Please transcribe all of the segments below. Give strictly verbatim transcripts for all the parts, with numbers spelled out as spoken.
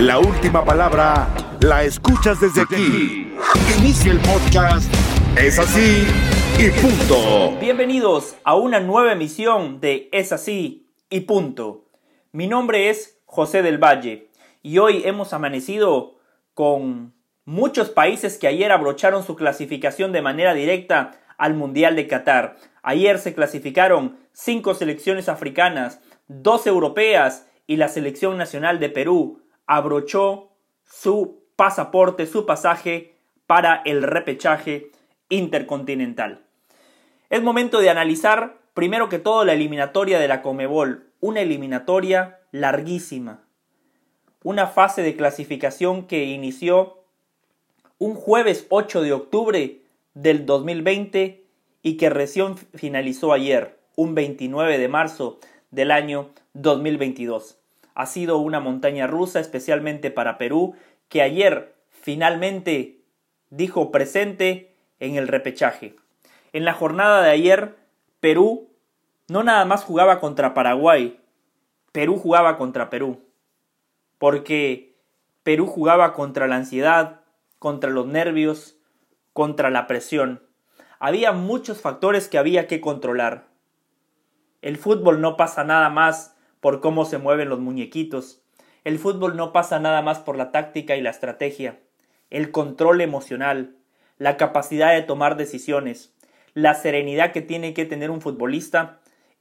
La última palabra la escuchas desde aquí. Inicia el podcast. Es así y punto. Bienvenidos a una nueva emisión de Es así y punto. Mi nombre es José del Valle y hoy hemos amanecido con muchos países que ayer abrocharon su clasificación de manera directa al Mundial de Qatar. Ayer se clasificaron cinco selecciones africanas, dos europeas y la selección nacional de Perú abrochó su pasaporte, su pasaje para el repechaje intercontinental. Es momento de analizar primero que todo la eliminatoria de la Conmebol, una eliminatoria larguísima, una fase de clasificación que inició un jueves ocho de octubre del dos mil veinte y que recién finalizó ayer, un veintinueve de marzo del año dos mil veintidós. Ha sido una montaña rusa, especialmente para Perú, que ayer finalmente dijo presente en el repechaje. En la jornada de ayer, Perú no nada más jugaba contra Paraguay, Perú jugaba contra Perú, porque Perú jugaba contra la ansiedad, contra los nervios, contra la presión. Había muchos factores que había que controlar. El fútbol no pasa nada más por cómo se mueven los muñequitos. El fútbol no pasa nada más por la táctica y la estrategia. El control emocional, la capacidad de tomar decisiones, la serenidad que tiene que tener un futbolista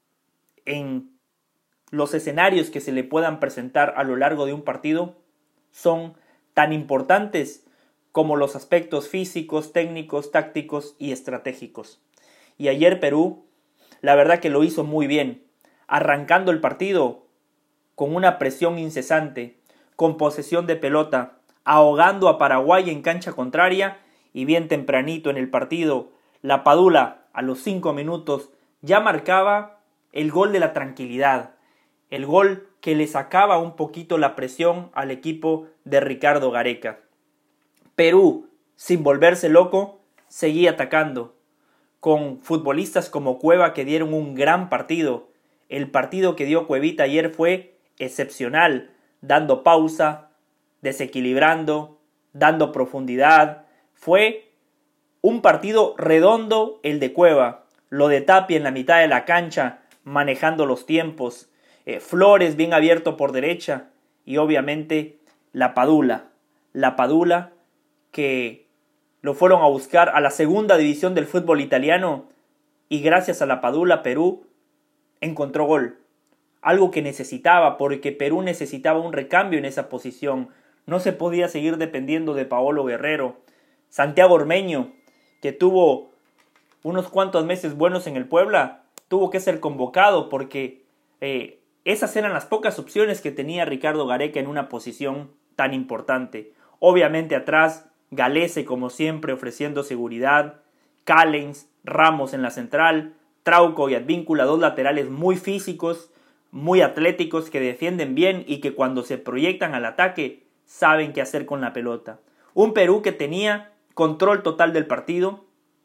en los escenarios que se le puedan presentar a lo largo de un partido son tan importantes como los aspectos físicos, técnicos, tácticos y estratégicos. Y ayer Perú, la verdad que lo hizo muy bien, arrancando el partido con una presión incesante, con posesión de pelota, ahogando a Paraguay en cancha contraria y bien tempranito en el partido, la Padula a los cinco minutos ya marcaba el gol de la tranquilidad, el gol que le sacaba un poquito la presión al equipo de Ricardo Gareca. Perú, sin volverse loco, seguía atacando, con futbolistas como Cueva que dieron un gran partido. El partido que dio Cuevita ayer fue excepcional, dando pausa, desequilibrando, dando profundidad. Fue un partido redondo el de Cueva, lo de Tapia en la mitad de la cancha, manejando los tiempos, eh, Flores bien abierto por derecha y obviamente la Padula, la Padula que lo fueron a buscar a la segunda división del fútbol italiano y gracias a la Padula Perú encontró gol, algo que necesitaba porque Perú necesitaba un recambio en esa posición, no se podía seguir dependiendo de Paolo Guerrero. Santiago Ormeño, que tuvo unos cuantos meses buenos en el Puebla, tuvo que ser convocado porque eh, esas eran las pocas opciones que tenía Ricardo Gareca en una posición tan importante. Obviamente atrás Galese como siempre ofreciendo seguridad, Callens, Ramos en la central, Trauco y Advíncula, dos laterales muy físicos, muy atléticos que defienden bien y que cuando se proyectan al ataque saben qué hacer con la pelota. Un Perú que tenía control total del partido,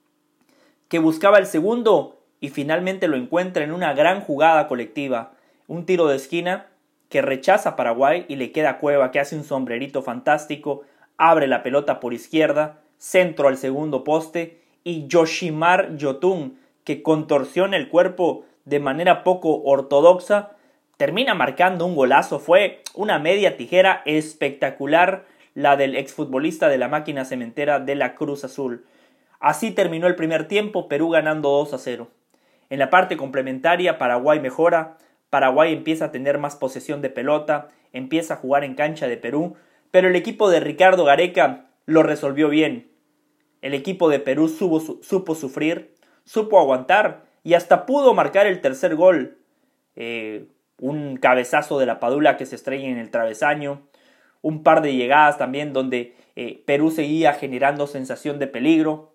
que buscaba el segundo y finalmente lo encuentra en una gran jugada colectiva, un tiro de esquina que rechaza a Paraguay y le queda a Cueva que hace un sombrerito fantástico, abre la pelota por izquierda, centro al segundo poste y Yoshimar Yotun, que contorsiona el cuerpo de manera poco ortodoxa, termina marcando un golazo. Fue una media tijera espectacular la del exfutbolista de la máquina cementera de la Cruz Azul. Así terminó el primer tiempo, Perú ganando dos a cero. En la parte complementaria Paraguay mejora, Paraguay empieza a tener más posesión de pelota, empieza a jugar en cancha de Perú, pero el equipo de Ricardo Gareca lo resolvió bien. El equipo de Perú supo, supo sufrir, supo aguantar y hasta pudo marcar el tercer gol. Eh, un cabezazo de la Padula que se estrella en el travesaño, un par de llegadas también donde eh, Perú seguía generando sensación de peligro.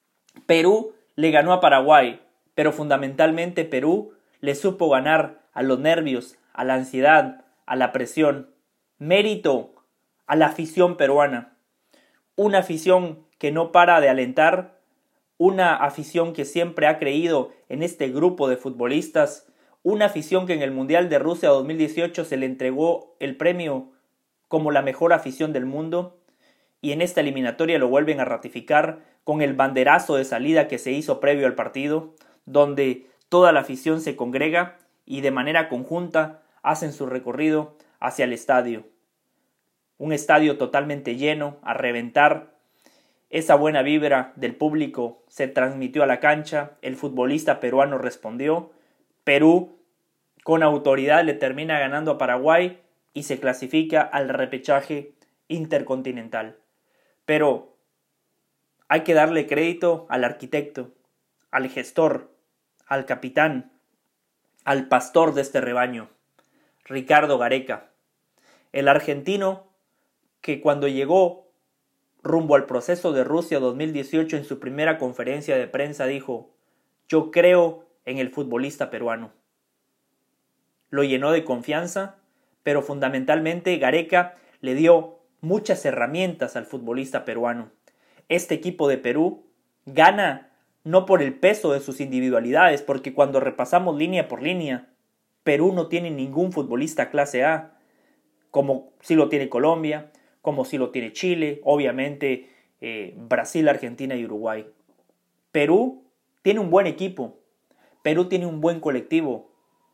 Perú le ganó a Paraguay, pero fundamentalmente Perú le supo ganar a los nervios, a la ansiedad, a la presión. Mérito a la afición peruana, una afición que no para de alentar, una afición que siempre ha creído en este grupo de futbolistas, una afición que en el Mundial de Rusia dos mil dieciocho se le entregó el premio como la mejor afición del mundo, y en esta eliminatoria lo vuelven a ratificar con el banderazo de salida que se hizo previo al partido, donde toda la afición se congrega y de manera conjunta hacen su recorrido hacia el estadio. Un estadio totalmente lleno, a reventar. Esa buena vibra del público se transmitió a la cancha, el futbolista peruano respondió, Perú con autoridad le termina ganando a Paraguay y se clasifica al repechaje intercontinental. Pero hay que darle crédito al arquitecto, al gestor, al capitán, al pastor de este rebaño, Ricardo Gareca, el argentino que cuando llegó rumbo al proceso de Rusia dos mil dieciocho en su primera conferencia de prensa dijo: yo creo en el futbolista peruano. Lo llenó de confianza, pero fundamentalmente Gareca le dio muchas herramientas al futbolista peruano. Este equipo de Perú gana no por el peso de sus individualidades, porque cuando repasamos línea por línea, Perú no tiene ningún futbolista clase A, como sí lo tiene Colombia, como sí lo tiene Chile, obviamente eh, Brasil, Argentina y Uruguay. Perú tiene un buen equipo, Perú tiene un buen colectivo,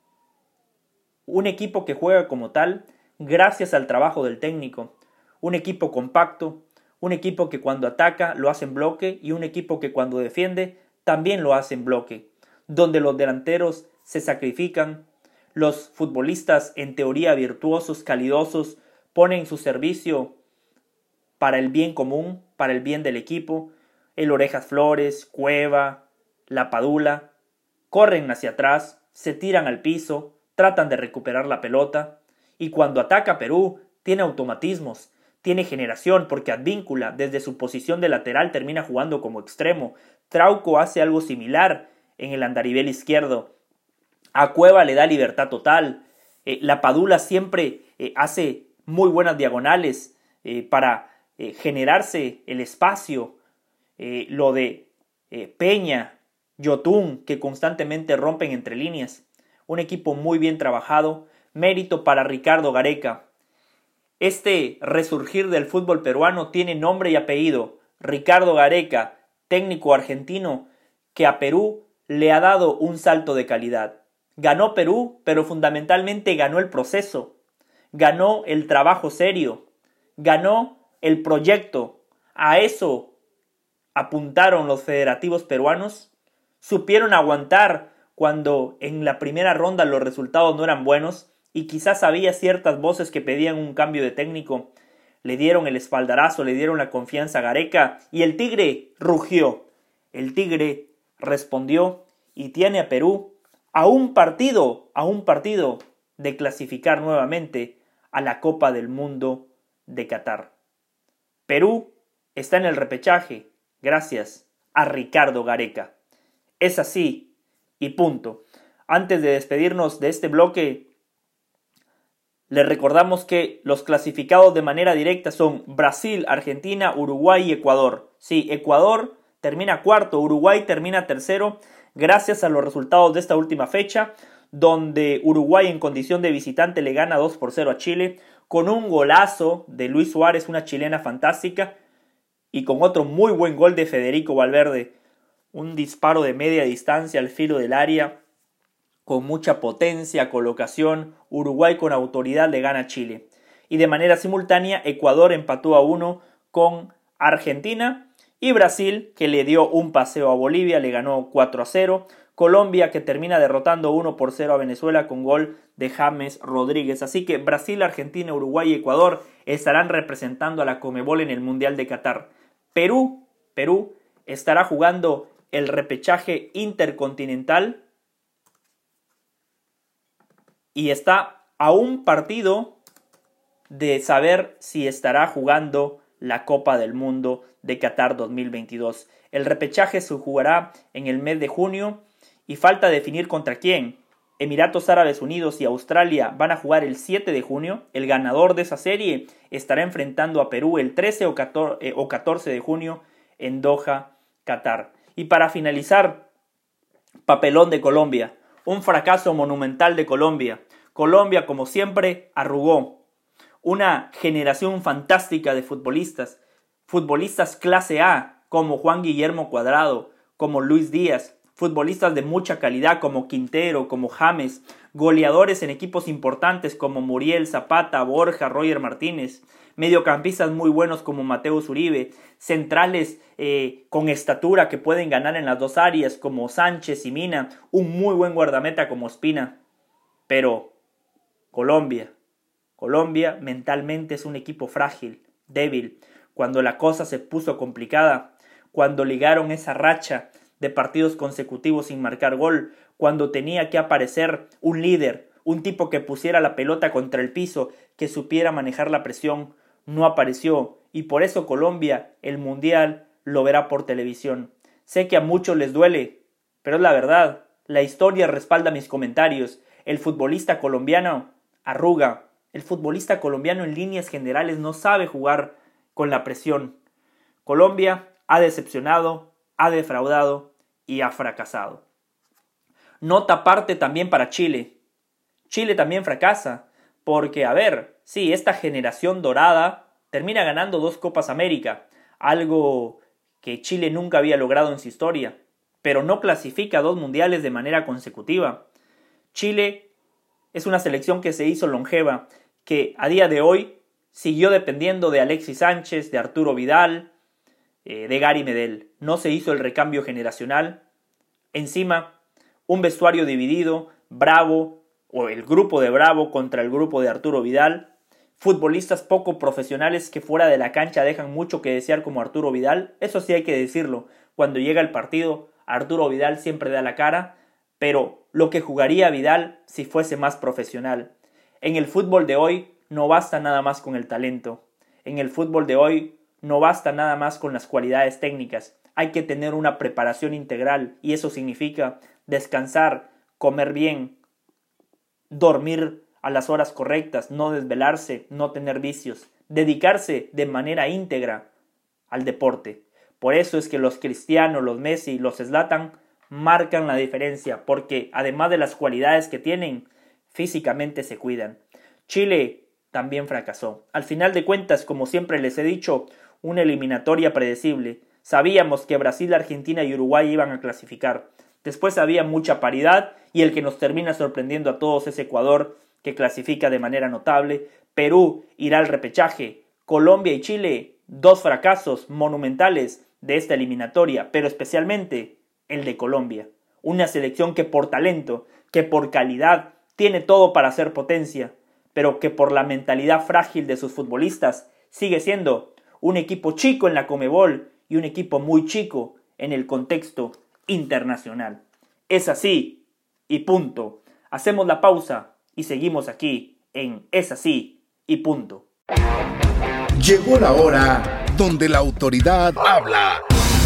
un equipo que juega como tal gracias al trabajo del técnico, un equipo compacto, un equipo que cuando ataca lo hace en bloque y un equipo que cuando defiende también lo hace en bloque, donde los delanteros se sacrifican, los futbolistas en teoría virtuosos, calidosos, ponen su servicio para el bien común, para el bien del equipo. El Orejas Flores, Cueva, La Padula, corren hacia atrás, se tiran al piso, tratan de recuperar la pelota, y cuando ataca Perú, tiene automatismos, tiene generación, porque Advíncula, desde su posición de lateral, termina jugando como extremo. Trauco hace algo similar en el andarivel izquierdo. A Cueva le da libertad total. Eh, la Padula siempre eh, hace muy buenas diagonales eh, para eh, generarse el espacio. Eh, lo de eh, Peña, Yotun, que constantemente rompen entre líneas. Un equipo muy bien trabajado. Mérito para Ricardo Gareca. Este resurgir del fútbol peruano tiene nombre y apellido. Ricardo Gareca, técnico argentino que a Perú le ha dado un salto de calidad. Ganó Perú, pero fundamentalmente ganó el proceso, ganó el trabajo serio, ganó el proyecto. A eso apuntaron los federativos peruanos, supieron aguantar cuando en la primera ronda los resultados no eran buenos y quizás había ciertas voces que pedían un cambio de técnico. Le dieron el espaldarazo, le dieron la confianza a Gareca y el Tigre rugió. El Tigre respondió y tiene a Perú a un partido, a un partido de clasificar nuevamente a la Copa del Mundo de Qatar. Perú está en el repechaje gracias a Ricardo Gareca. Es así y punto. Antes de despedirnos de este bloque, les recordamos que los clasificados de manera directa son Brasil, Argentina, Uruguay y Ecuador. Sí, Ecuador termina cuarto, Uruguay termina tercero, gracias a los resultados de esta última fecha, donde Uruguay en condición de visitante le gana dos por cero a Chile, con un golazo de Luis Suárez, una chilena fantástica, y con otro muy buen gol de Federico Valverde, un disparo de media distancia al filo del área, con mucha potencia, colocación. Uruguay con autoridad le gana a Chile. Y de manera simultánea, Ecuador empató a uno con Argentina. Y Brasil, que le dio un paseo a Bolivia, le ganó cuatro a cero. Colombia, que termina derrotando uno por cero a Venezuela con gol de James Rodríguez. Así que Brasil, Argentina, Uruguay y Ecuador estarán representando a la Conmebol en el Mundial de Qatar. Perú, Perú estará jugando el repechaje intercontinental y está a un partido de saber si estará jugando la Copa del Mundo de Qatar dos mil veintidós. El repechaje se jugará en el mes de junio y falta definir contra quién. Emiratos Árabes Unidos y Australia van a jugar el siete de junio. El ganador de esa serie estará enfrentando a Perú el trece o catorce de junio en Doha, Qatar. Y para finalizar, papelón de Colombia. Un fracaso monumental de Colombia. Colombia, como siempre, arrugó. una generación fantástica de futbolistas, futbolistas clase A como Juan Guillermo Cuadrado, como Luis Díaz, futbolistas de mucha calidad como Quintero, como James, goleadores en equipos importantes como Muriel, Zapata, Borja, Roger Martínez, mediocampistas muy buenos como Mateus Uribe, centrales eh, con estatura que pueden ganar en las dos áreas como Sánchez y Mina, un muy buen guardameta como Espina. Pero Colombia, Colombia mentalmente es un equipo frágil, débil. Cuando la cosa se puso complicada, cuando ligaron esa racha de partidos consecutivos sin marcar gol, cuando tenía que aparecer un líder, un tipo que pusiera la pelota contra el piso, que supiera manejar la presión, no apareció, y por eso Colombia, el Mundial, lo verá por televisión. Sé que a muchos les duele, pero es la verdad, la historia respalda mis comentarios. El futbolista colombiano arruga, el futbolista colombiano en líneas generales no sabe jugar con la presión. Colombia ha decepcionado, ha defraudado y ha fracasado. Nota aparte también para Chile. Chile también fracasa, porque, a ver, sí, esta generación dorada termina ganando dos Copas América, algo que Chile nunca había logrado en su historia, pero no clasifica a dos mundiales de manera consecutiva. Chile es una selección que se hizo longeva, que a día de hoy siguió dependiendo de Alexis Sánchez, de Arturo Vidal, eh, de Gary Medel. No se hizo el recambio generacional. Encima, un vestuario dividido, Bravo, o el grupo de Bravo contra el grupo de Arturo Vidal, futbolistas poco profesionales que fuera de la cancha dejan mucho que desear como Arturo Vidal, eso sí hay que decirlo, cuando llega el partido Arturo Vidal siempre da la cara, pero lo que jugaría Vidal si fuese más profesional. En el fútbol de hoy no basta nada más con el talento, en el fútbol de hoy no basta nada más con las cualidades técnicas, hay que tener una preparación integral y eso significa descansar, comer bien, dormir a las horas correctas, no desvelarse, no tener vicios, dedicarse de manera íntegra al deporte. Por eso es que los Cristiano, los Messi, los Zlatan marcan la diferencia, porque además de las cualidades que tienen, físicamente se cuidan. Chile también fracasó. Al final de cuentas, como siempre les he dicho, una eliminatoria predecible. Sabíamos que Brasil, Argentina y Uruguay iban a clasificar. Después había mucha paridad y el que nos termina sorprendiendo a todos es Ecuador, que clasifica de manera notable. Perú irá al repechaje. Colombia y Chile, dos fracasos monumentales de esta eliminatoria, pero especialmente el de Colombia. Una selección que por talento, que por calidad, tiene todo para ser potencia, pero que por la mentalidad frágil de sus futbolistas sigue siendo un equipo chico en la Conmebol y un equipo muy chico en el contexto internacional. Es así y punto. Hacemos la pausa y seguimos aquí en Es así y punto. Llegó la hora donde la autoridad habla.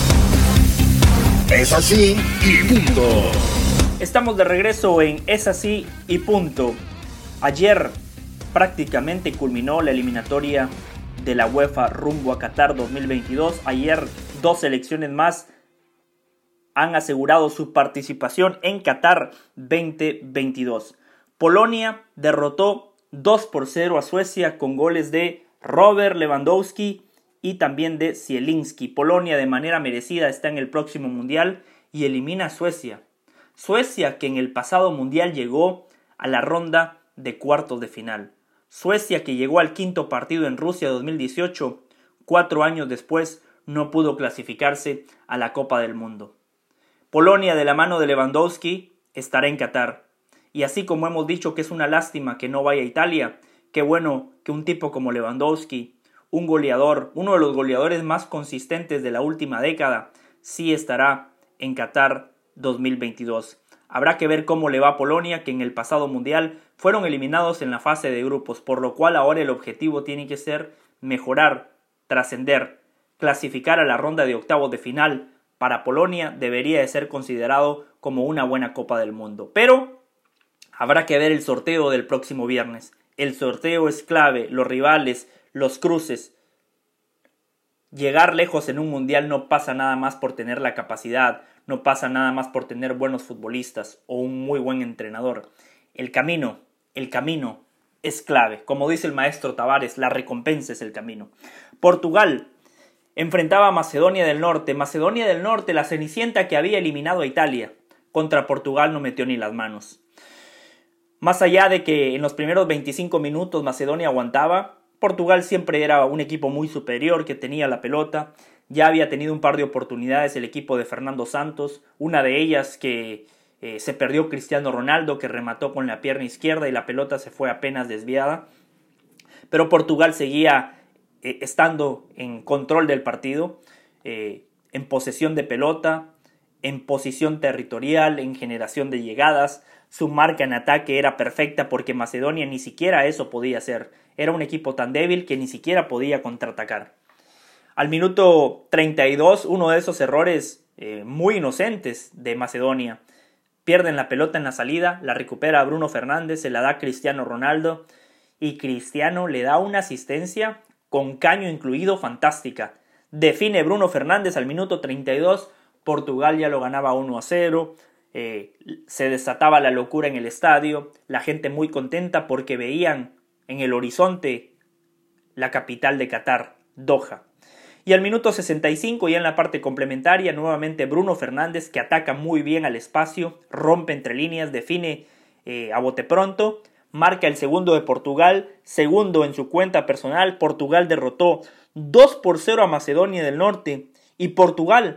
Es así y punto. Estamos de regreso en Es así y punto. Ayer prácticamente culminó la eliminatoria de la UEFA rumbo a Qatar dos mil veintidós. Ayer dos selecciones más han asegurado su participación en Qatar veinte veintidós. Polonia derrotó dos por cero a Suecia con goles de Robert Lewandowski y también de Zielinski. Polonia de manera merecida está en el próximo mundial y elimina a Suecia. Suecia que en el pasado mundial llegó a la ronda de cuartos de final. Suecia que llegó al quinto partido en Rusia dos mil dieciocho, cuatro años después no pudo clasificarse a la Copa del Mundo. Polonia de la mano de Lewandowski estará en Qatar. Y así como hemos dicho que es una lástima que no vaya a Italia, qué bueno que un tipo como Lewandowski, un goleador, uno de los goleadores más consistentes de la última década, sí estará en Qatar dos mil veintidós. Habrá que ver cómo le va a Polonia, que en el pasado mundial fueron eliminados en la fase de grupos, por lo cual ahora el objetivo tiene que ser mejorar, trascender, clasificar a la ronda de octavos de final. Para Polonia debería de ser considerado como una buena Copa del Mundo. Pero habrá que ver el sorteo del próximo viernes. El sorteo es clave, los rivales, los cruces. Llegar lejos en un mundial no pasa nada más por tener la capacidad, no pasa nada más por tener buenos futbolistas o un muy buen entrenador. El camino, el camino es clave. Como dice el maestro Tavares, la recompensa es el camino. Portugal enfrentaba a Macedonia del Norte. Macedonia del Norte, la cenicienta que había eliminado a Italia. Contra Portugal no metió ni las manos. Más allá de que en los primeros veinticinco minutos Macedonia aguantaba, Portugal siempre era un equipo muy superior que tenía la pelota. Ya había tenido un par de oportunidades el equipo de Fernando Santos. Una de ellas que eh, se perdió Cristiano Ronaldo, que remató con la pierna izquierda y la pelota se fue apenas desviada. Pero Portugal seguía eh, estando en control del partido, eh, en posesión de pelota, en posición territorial, en generación de llegadas. Su marca en ataque era perfecta porque Macedonia ni siquiera eso podía hacer. Era un equipo tan débil que ni siquiera podía contraatacar. Al minuto treinta y dos, uno de esos errores eh, muy inocentes de Macedonia. Pierden la pelota en la salida, la recupera Bruno Fernández, se la da a Cristiano Ronaldo y Cristiano le da una asistencia con caño incluido fantástica. Define Bruno Fernández al minuto treinta y dos, Portugal ya lo ganaba uno a cero. Eh, se desataba la locura en el estadio, la gente muy contenta porque veían en el horizonte la capital de Qatar, Doha. Y al minuto sesenta y cinco, ya en la parte complementaria, nuevamente Bruno Fernández, que ataca muy bien al espacio, rompe entre líneas, define eh, a bote pronto, marca el segundo de Portugal, segundo en su cuenta personal. Portugal derrotó dos por cero a Macedonia del Norte y Portugal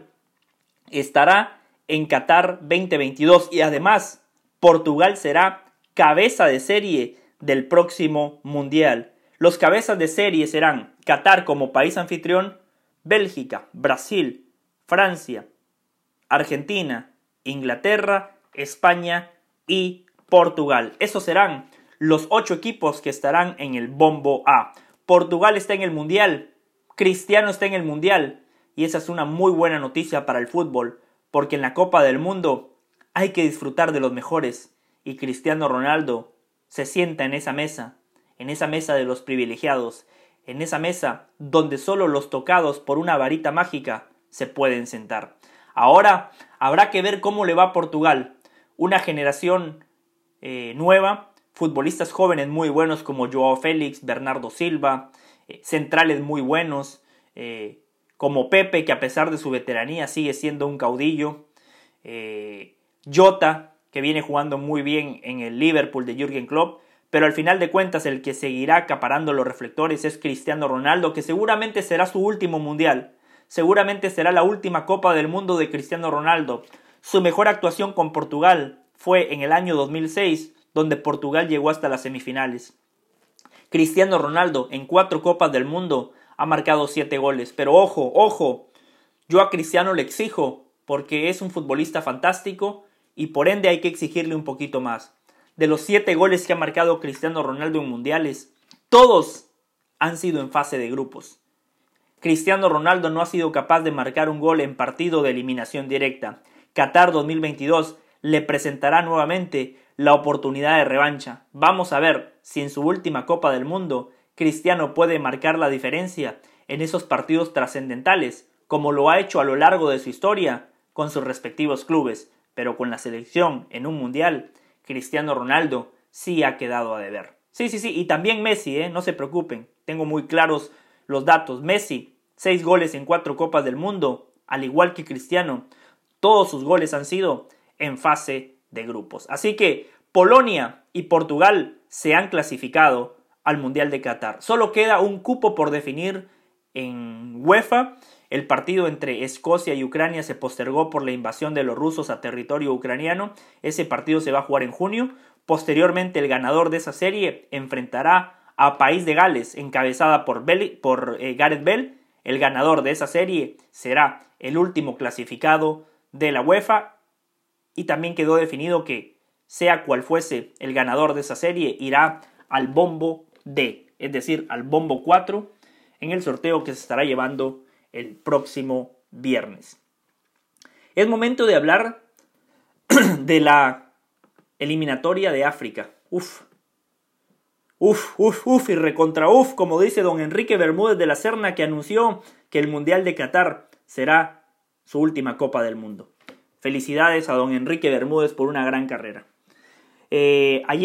estará en Qatar veinte veintidós y además Portugal será cabeza de serie del próximo Mundial. Los cabezas de serie serán Qatar como país anfitrión, Bélgica, Brasil, Francia, Argentina, Inglaterra, España y Portugal. Esos serán los ocho equipos que estarán en el bombo A. Portugal está en el Mundial, Cristiano está en el Mundial y esa es una muy buena noticia para el fútbol. Porque en la Copa del Mundo hay que disfrutar de los mejores y Cristiano Ronaldo se sienta en esa mesa, en esa mesa de los privilegiados, en esa mesa donde solo los tocados por una varita mágica se pueden sentar. Ahora habrá que ver cómo le va a Portugal, una generación eh, nueva, futbolistas jóvenes muy buenos como Joao Félix, Bernardo Silva, eh, centrales muy buenos, eh, como Pepe, que a pesar de su veteranía sigue siendo un caudillo, eh, Jota, que viene jugando muy bien en el Liverpool de Jürgen Klopp, pero al final de cuentas el que seguirá acaparando los reflectores es Cristiano Ronaldo, que seguramente será su último mundial, seguramente será la última Copa del Mundo de Cristiano Ronaldo. Su mejor actuación con Portugal fue en el año dos mil seis, donde Portugal llegó hasta las semifinales. Cristiano Ronaldo en cuatro Copas del Mundo ha marcado siete goles, pero ojo, ojo, yo a Cristiano le exijo porque es un futbolista fantástico y por ende hay que exigirle un poquito más. De los siete goles que ha marcado Cristiano Ronaldo en mundiales, todos han sido en fase de grupos. Cristiano Ronaldo no ha sido capaz de marcar un gol en partido de eliminación directa. Qatar dos mil veintidós le presentará nuevamente la oportunidad de revancha. Vamos a ver si en su última Copa del Mundo Cristiano puede marcar la diferencia en esos partidos trascendentales, como lo ha hecho a lo largo de su historia con sus respectivos clubes, pero con la selección en un mundial, Cristiano Ronaldo sí ha quedado a deber. Sí, sí, sí, y también Messi, ¿eh? No se preocupen, tengo muy claros los datos. Messi, seis goles en cuatro Copas del Mundo, al igual que Cristiano, todos sus goles han sido en fase de grupos. Así que Polonia y Portugal se han clasificado al Mundial de Qatar. Solo queda un cupo por definir en UEFA. El partido entre Escocia y Ucrania se postergó por la invasión de los rusos a territorio ucraniano. Ese partido se va a jugar en junio. Posteriormente, el ganador de esa serie enfrentará a País de Gales, encabezada por, Bell, por eh, Gareth Bale. El ganador de esa serie será el último clasificado de la UEFA. Y también quedó definido que, sea cual fuese el ganador de esa serie, irá al bombo D, es decir, al bombo cuatro, en el sorteo que se estará llevando el próximo viernes. Es momento de hablar de la eliminatoria de África. Uf, uf, uf, uf y recontra uf, como dice don Enrique Bermúdez de la Serna, que anunció que el Mundial de Qatar será su última Copa del Mundo. Felicidades a don Enrique Bermúdez por una gran carrera. Eh, ayer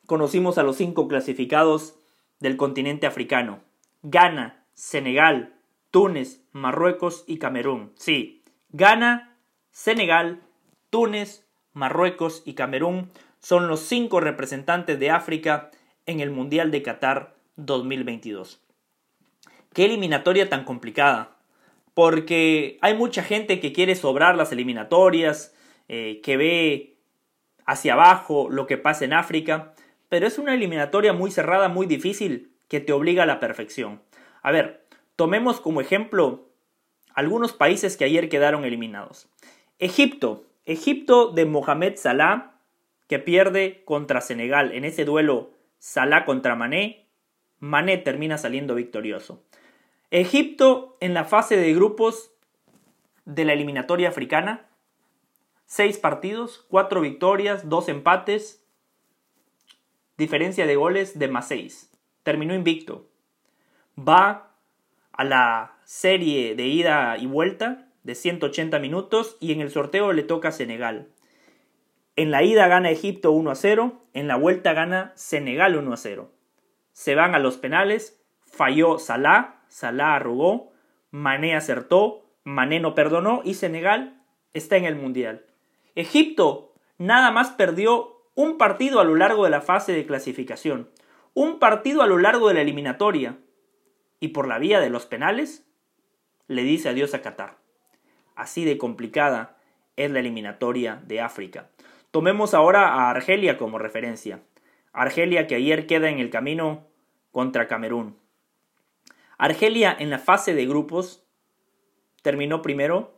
conocimos a los cinco clasificados del continente africano. Ghana, Senegal, Túnez, Marruecos y Camerún. Sí, Ghana, Senegal, Túnez, Marruecos y Camerún son los cinco representantes de África en el Mundial de Qatar dos mil veintidós. Qué eliminatoria tan complicada, porque hay mucha gente que quiere sobrar las eliminatorias, eh, que ve hacia abajo lo que pasa en África, pero es una eliminatoria muy cerrada, muy difícil, que te obliga a la perfección. A ver, tomemos como ejemplo algunos países que ayer quedaron eliminados. Egipto, Egipto de Mohamed Salah, que pierde contra Senegal. En ese duelo Salah contra Mané, Mané termina saliendo victorioso. Egipto en la fase de grupos de la eliminatoria africana, seis partidos, cuatro victorias, dos empates, diferencia de goles de más seis. Terminó invicto. Va a la serie de ida y vuelta de ciento ochenta minutos y en el sorteo le toca a Senegal. En la ida gana Egipto uno a cero, en la vuelta gana Senegal uno a cero. Se van a los penales, falló Salah, Salah arrugó, Mané acertó, Mané no perdonó y Senegal está en el Mundial. Egipto nada más perdió un partido a lo largo de la fase de clasificación, un partido a lo largo de la eliminatoria y por la vía de los penales le dice adiós a Qatar. Así de complicada es la eliminatoria de África. Tomemos ahora a Argelia como referencia. Argelia que ayer queda en el camino contra Camerún. Argelia en la fase de grupos terminó primero,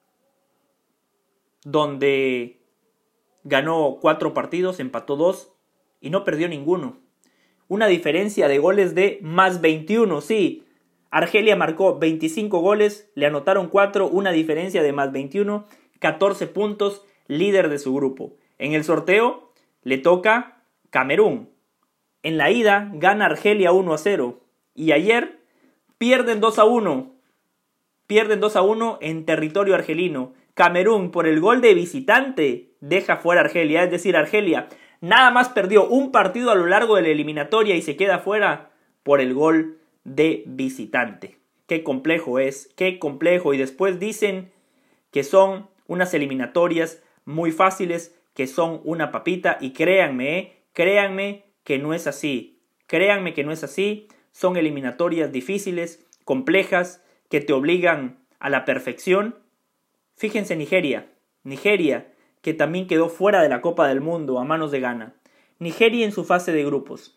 donde ganó cuatro partidos, empató dos y no perdió ninguno. Una diferencia de goles de más veintiuno, sí. Argelia marcó veinticinco goles, le anotaron cuatro, una diferencia de más veintiuno, catorce puntos, líder de su grupo. En el sorteo le toca Camerún. En la ida gana Argelia uno a cero y ayer pierden dos a uno. Pierden dos a uno en territorio argelino. Camerún por el gol de visitante deja fuera a Argelia, es decir, Argelia nada más perdió un partido a lo largo de la eliminatoria y se queda fuera por el gol de visitante. Qué complejo es, qué complejo. Y después dicen que son unas eliminatorias muy fáciles, que son una papita. Y créanme, eh, créanme que no es así. Créanme que no es así. Son eliminatorias difíciles, complejas, que te obligan a la perfección. Fíjense Nigeria. Nigeria, que también quedó fuera de la Copa del Mundo a manos de Ghana. Nigeria en su fase de grupos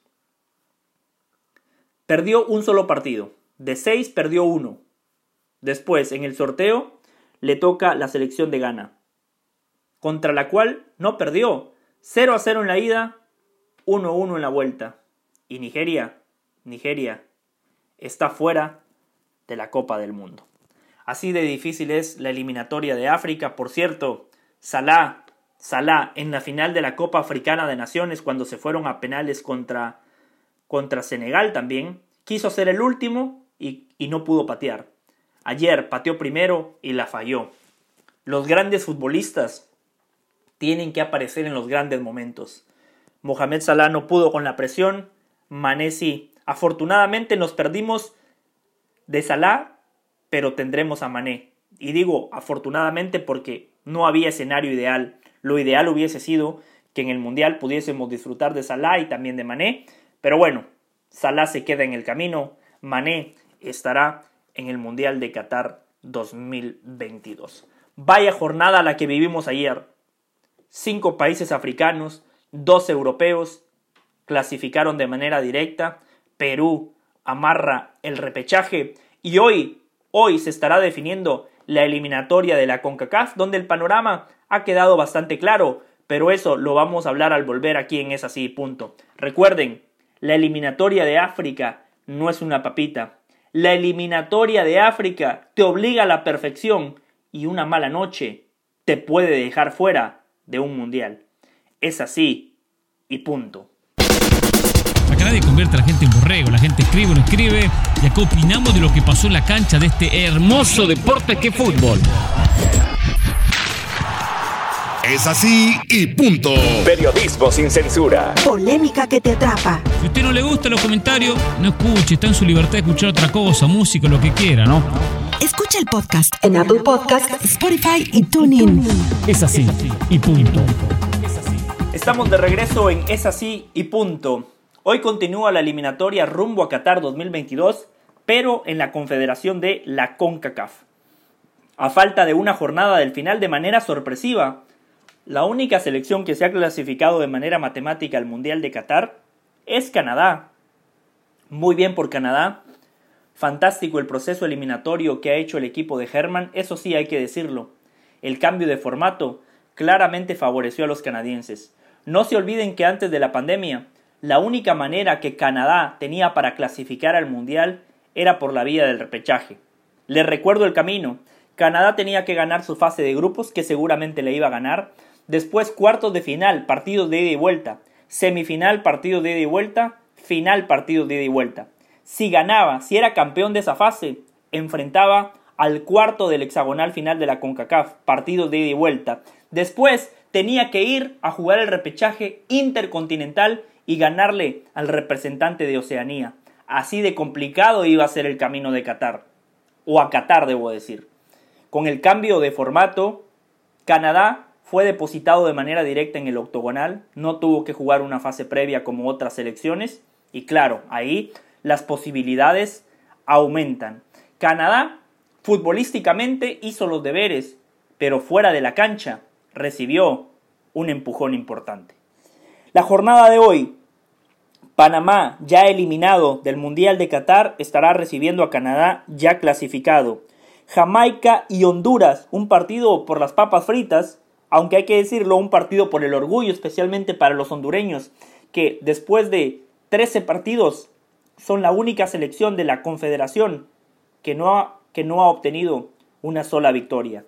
perdió un solo partido. De seis perdió uno. Después, en el sorteo, le toca la selección de Ghana, contra la cual no perdió. cero a cero en la ida, uno a uno en la vuelta. Y Nigeria, Nigeria, está fuera de la Copa del Mundo. Así de difícil es la eliminatoria de África. Por cierto, Salah, Salah en la final de la Copa Africana de Naciones, cuando se fueron a penales contra, contra Senegal también, quiso ser el último y, y no pudo patear. Ayer pateó primero y la falló. Los grandes futbolistas tienen que aparecer en los grandes momentos. Mohamed Salah no pudo con la presión, Mané sí. Afortunadamente nos perdimos de Salah, pero tendremos a Mané. Y digo afortunadamente porque no había escenario ideal. Lo ideal hubiese sido que en el Mundial pudiésemos disfrutar de Salah y también de Mané. Pero bueno, Salah se queda en el camino. Mané estará en el Mundial de Qatar dos mil veintidós. Vaya jornada la que vivimos ayer. Cinco países africanos, dos europeos clasificaron de manera directa. Perú amarra el repechaje y hoy, hoy se estará definiendo la eliminatoria de la CONCACAF, donde el panorama ha quedado bastante claro, pero eso lo vamos a hablar al volver aquí en Es Así, punto. Recuerden, la eliminatoria de África no es una papita. La eliminatoria de África te obliga a la perfección y una mala noche te puede dejar fuera de un mundial. Es así y punto. Acá nadie convierte a la gente en borrego, la gente escribe o no escribe y acá opinamos de lo que pasó en la cancha de este hermoso deporte que es fútbol. Es así y punto. Periodismo sin censura. Polémica que te atrapa. Si a usted no le gustan los comentarios, no escuche, está en su libertad de escuchar otra cosa, música, lo que quiera, ¿no? Escucha el podcast en Apple Podcasts, Spotify y TuneIn. Es así y punto. Estamos de regreso en Es así y punto. Hoy continúa la eliminatoria rumbo a Qatar dos mil veintidós, pero en la confederación de la CONCACAF. A falta de una jornada del final de manera sorpresiva, la única selección que se ha clasificado de manera matemática al Mundial de Qatar es Canadá. Muy bien por Canadá. Fantástico el proceso eliminatorio que ha hecho el equipo de Herman, eso sí hay que decirlo. El cambio de formato claramente favoreció a los canadienses. No se olviden que antes de la pandemia, la única manera que Canadá tenía para clasificar al Mundial era por la vía del repechaje. Les recuerdo el camino. Canadá tenía que ganar su fase de grupos, que seguramente le iba a ganar. Después cuartos de final, partidos de ida y vuelta. Semifinal, partidos de ida y vuelta. Final, partidos de ida y vuelta. Si ganaba, si era campeón de esa fase, enfrentaba al cuarto del hexagonal final de la CONCACAF, partidos de ida y vuelta. Después tenía que ir a jugar el repechaje intercontinental y ganarle al representante de Oceanía. Así de complicado iba a ser el camino de Qatar. O a Qatar, debo decir. Con el cambio de formato, Canadá fue depositado de manera directa en el octogonal, no tuvo que jugar una fase previa como otras selecciones, y claro, ahí las posibilidades aumentan. Canadá, futbolísticamente, hizo los deberes, pero fuera de la cancha recibió un empujón importante. La jornada de hoy, Panamá, ya eliminado del Mundial de Qatar, estará recibiendo a Canadá ya clasificado. Jamaica y Honduras, un partido por las papas fritas, aunque hay que decirlo, un partido por el orgullo, especialmente para los hondureños, que después de trece partidos son la única selección de la Confederación que no ha, que no ha obtenido una sola victoria.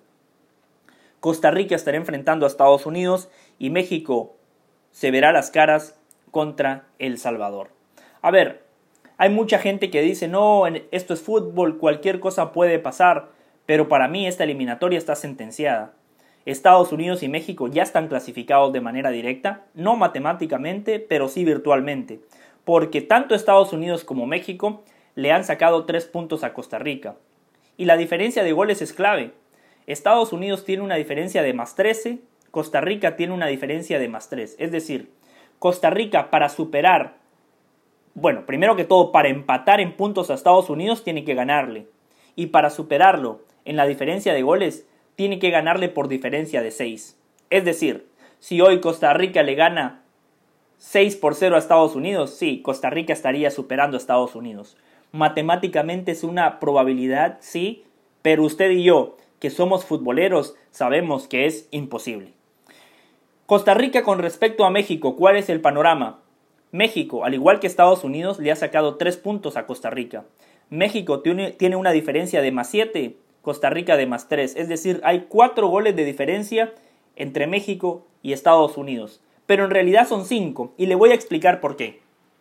Costa Rica estará enfrentando a Estados Unidos y México se verá las caras contra El Salvador. A ver, hay mucha gente que dice, no, esto es fútbol, cualquier cosa puede pasar, pero para mí esta eliminatoria está sentenciada. Estados Unidos y México ya están clasificados de manera directa, no matemáticamente, pero sí virtualmente, porque tanto Estados Unidos como México le han sacado tres puntos a Costa Rica. Y la diferencia de goles es clave. Estados Unidos tiene una diferencia de más trece, Costa Rica tiene una diferencia de más tres. Es decir, Costa Rica para superar, bueno, primero que todo para empatar en puntos a Estados Unidos tiene que ganarle. Y para superarlo en la diferencia de goles tiene que ganarle por diferencia de seis. Es decir, si hoy Costa Rica le gana seis por cero a Estados Unidos, sí, Costa Rica estaría superando a Estados Unidos. Matemáticamente es una probabilidad, sí, pero usted y yo, que somos futboleros, sabemos que es imposible. Costa Rica con respecto a México, ¿cuál es el panorama? México, al igual que Estados Unidos, le ha sacado tres puntos a Costa Rica. México tiene, tiene una diferencia de más siete, Costa Rica de más tres. Es decir, hay cuatro goles de diferencia entre México y Estados Unidos. Pero en realidad son cinco, y le voy a explicar por qué.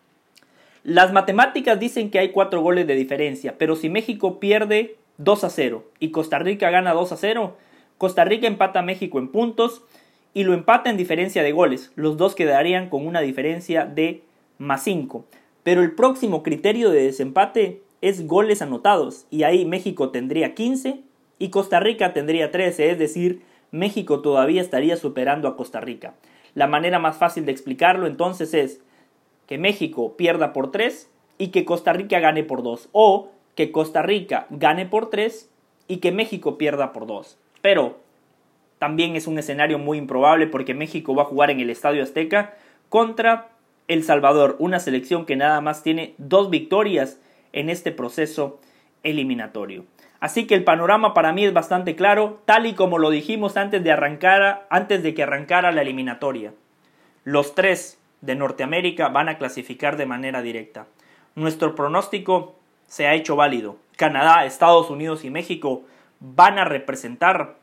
Las matemáticas dicen que hay cuatro goles de diferencia, pero si México pierde dos a cero y Costa Rica gana dos a cero, Costa Rica empata a México en puntos y lo empata en diferencia de goles. Los dos quedarían con una diferencia de más cinco. Pero el próximo criterio de desempate es goles anotados, y ahí México tendría quince y Costa Rica tendría trece, es decir, México todavía estaría superando a Costa Rica. La manera más fácil de explicarlo entonces es que México pierda por tres y que Costa Rica gane por dos, o que Costa Rica gane por tres y que México pierda por dos. Pero también es un escenario muy improbable porque México va a jugar en el Estadio Azteca contra El Salvador, una selección que nada más tiene dos victorias en este proceso eliminatorio. Así que el panorama para mí es bastante claro, tal y como lo dijimos antes de, arrancar, antes de que arrancara la eliminatoria. Los tres de Norteamérica van a clasificar de manera directa. Nuestro pronóstico se ha hecho válido. Canadá, Estados Unidos y México van a representar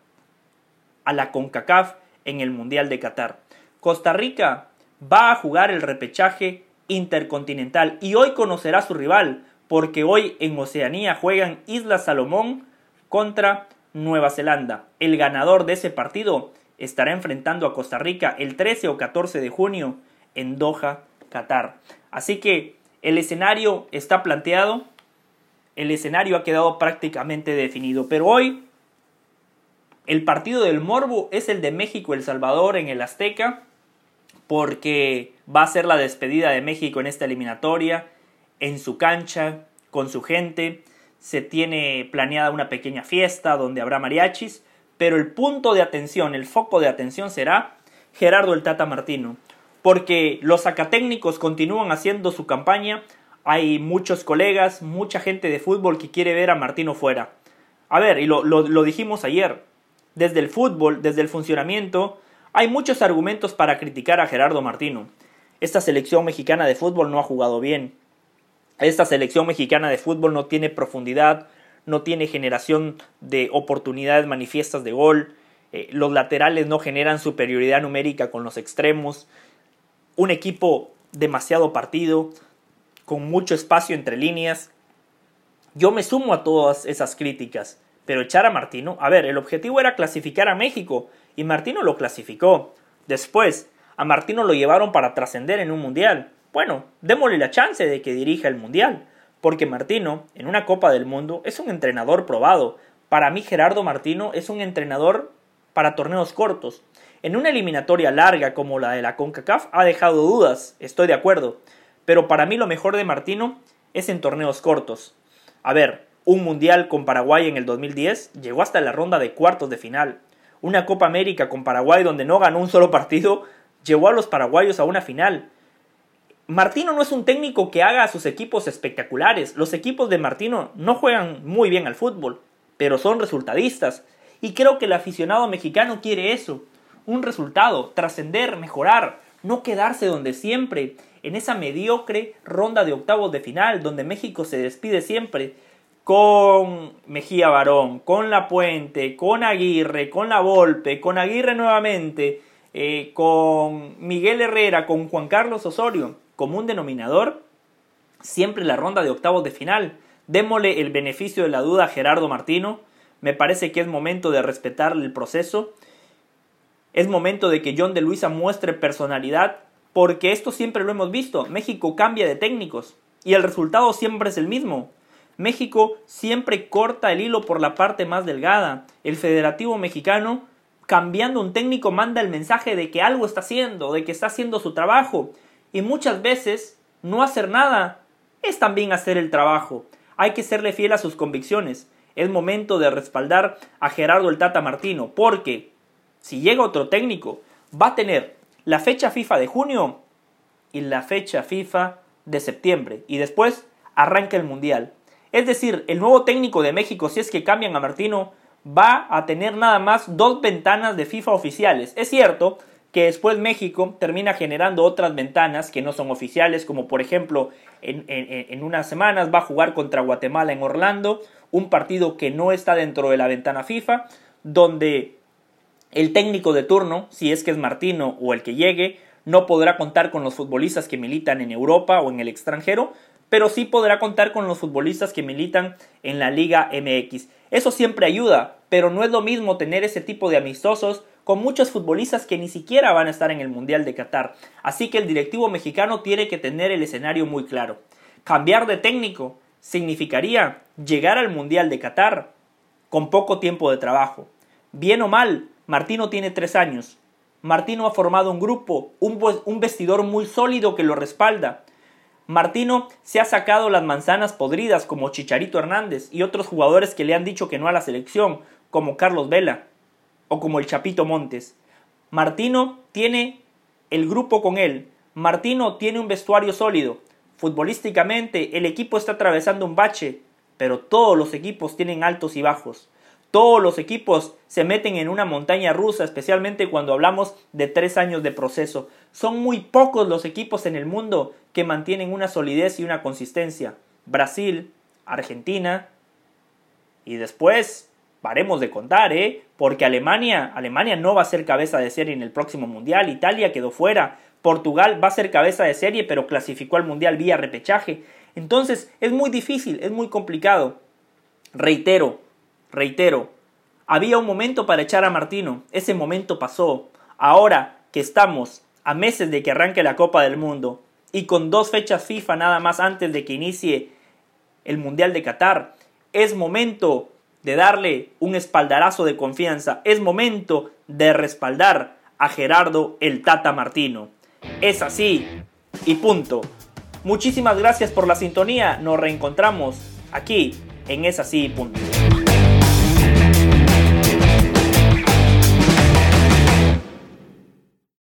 a la CONCACAF en el Mundial de Qatar. Costa Rica va a jugar el repechaje intercontinental y hoy conocerá a su rival, porque hoy en Oceanía juegan Islas Salomón contra Nueva Zelanda. El ganador de ese partido estará enfrentando a Costa Rica el trece o catorce de junio en Doha, Qatar. Así que el escenario está planteado, el escenario ha quedado prácticamente definido, pero hoy el partido del morbo es el de México-El Salvador en el Azteca, porque va a ser la despedida de México en esta eliminatoria, en su cancha, con su gente. Se tiene planeada una pequeña fiesta donde habrá mariachis, pero el punto de atención, el foco de atención será Gerardo el Tata Martino, porque los zacatécnicos continúan haciendo su campaña. Hay muchos colegas, mucha gente de fútbol que quiere ver a Martino fuera. A ver, y lo, lo, lo dijimos ayer, desde el fútbol, desde el funcionamiento, hay muchos argumentos para criticar a Gerardo Martino. Esta selección mexicana de fútbol no ha jugado bien. Esta selección mexicana de fútbol no tiene profundidad, no tiene generación de oportunidades manifiestas de gol. Eh, los laterales no generan superioridad numérica con los extremos. Un equipo demasiado partido, con mucho espacio entre líneas. Yo me sumo a todas esas críticas, pero echar a Martino, a ver, el objetivo era clasificar a México, y Martino lo clasificó. Después, a Martino lo llevaron para trascender en un mundial. Bueno, démosle la chance de que dirija el mundial, porque Martino, en una Copa del Mundo, es un entrenador probado. Para mí, Gerardo Martino es un entrenador para torneos cortos. En una eliminatoria larga como la de la CONCACAF ha dejado dudas, estoy de acuerdo, pero para mí lo mejor de Martino es en torneos cortos. A ver, un mundial con Paraguay en el dos mil diez llegó hasta la ronda de cuartos de final. Una Copa América con Paraguay donde no ganó un solo partido, llevó a los paraguayos a una final. Martino no es un técnico que haga a sus equipos espectaculares. Los equipos de Martino no juegan muy bien al fútbol, pero son resultadistas. Y creo que el aficionado mexicano quiere eso. Un resultado, trascender, mejorar, no quedarse donde siempre, en esa mediocre ronda de octavos de final donde México se despide siempre con Mejía Barón, con Lapuente, con Aguirre, con La Volpe, con Aguirre nuevamente, eh, con Miguel Herrera, con Juan Carlos Osorio. Común denominador, siempre la ronda de octavos de final. Démosle el beneficio de la duda a Gerardo Martino. Me parece que es momento de respetar el proceso. Es momento de que John de Luisa muestre personalidad, porque esto siempre lo hemos visto. México cambia de técnicos y el resultado siempre es el mismo. México siempre corta el hilo por la parte más delgada. El federativo mexicano, cambiando un técnico, manda el mensaje de que algo está haciendo, de que está haciendo su trabajo. Y muchas veces no hacer nada es también hacer el trabajo. Hay que serle fiel a sus convicciones. Es momento de respaldar a Gerardo el Tata Martino, porque si llega otro técnico, va a tener la fecha FIFA de junio y la fecha FIFA de septiembre. Y después arranca el Mundial. Es decir, el nuevo técnico de México, si es que cambian a Martino, va a tener nada más dos ventanas de FIFA oficiales. Es cierto que después México termina generando otras ventanas que no son oficiales, como por ejemplo en, en, en unas semanas va a jugar contra Guatemala en Orlando, un partido que no está dentro de la ventana FIFA, donde el técnico de turno, si es que es Martino o el que llegue, no podrá contar con los futbolistas que militan en Europa o en el extranjero, pero sí podrá contar con los futbolistas que militan en la Liga M X. Eso siempre ayuda, pero no es lo mismo tener ese tipo de amistosos con muchos futbolistas que ni siquiera van a estar en el Mundial de Qatar. Así que el directivo mexicano tiene que tener el escenario muy claro. Cambiar de técnico significaría llegar al Mundial de Qatar con poco tiempo de trabajo. Bien o mal, Martino tiene tres años. Martino ha formado un grupo, un, un vestidor muy sólido que lo respalda. Martino se ha sacado las manzanas podridas como Chicharito Hernández y otros jugadores que le han dicho que no a la selección, como Carlos Vela o como el Chapito Montes. Martino tiene el grupo con él. Martino tiene un vestuario sólido. Futbolísticamente el equipo está atravesando un bache, pero todos los equipos tienen altos y bajos. Todos los equipos se meten en una montaña rusa, especialmente cuando hablamos de tres años de proceso. Son muy pocos los equipos en el mundo que mantienen una solidez y una consistencia. Brasil, Argentina y después paremos de contar, ¿eh? Porque Alemania, Alemania no va a ser cabeza de serie en el próximo Mundial. Italia quedó fuera. Portugal va a ser cabeza de serie, pero clasificó al Mundial vía repechaje. Entonces es muy difícil, es muy complicado. Reitero, reitero, Había un momento para echar a Martino, ese momento pasó. Ahora que estamos a meses de que arranque la Copa del Mundo y con dos fechas FIFA nada más antes de que inicie el Mundial de Qatar, es momento de darle un espaldarazo de confianza, es momento de respaldar a Gerardo el Tata Martino. Es así y punto. Muchísimas gracias por la sintonía, nos reencontramos aquí en Es así y punto.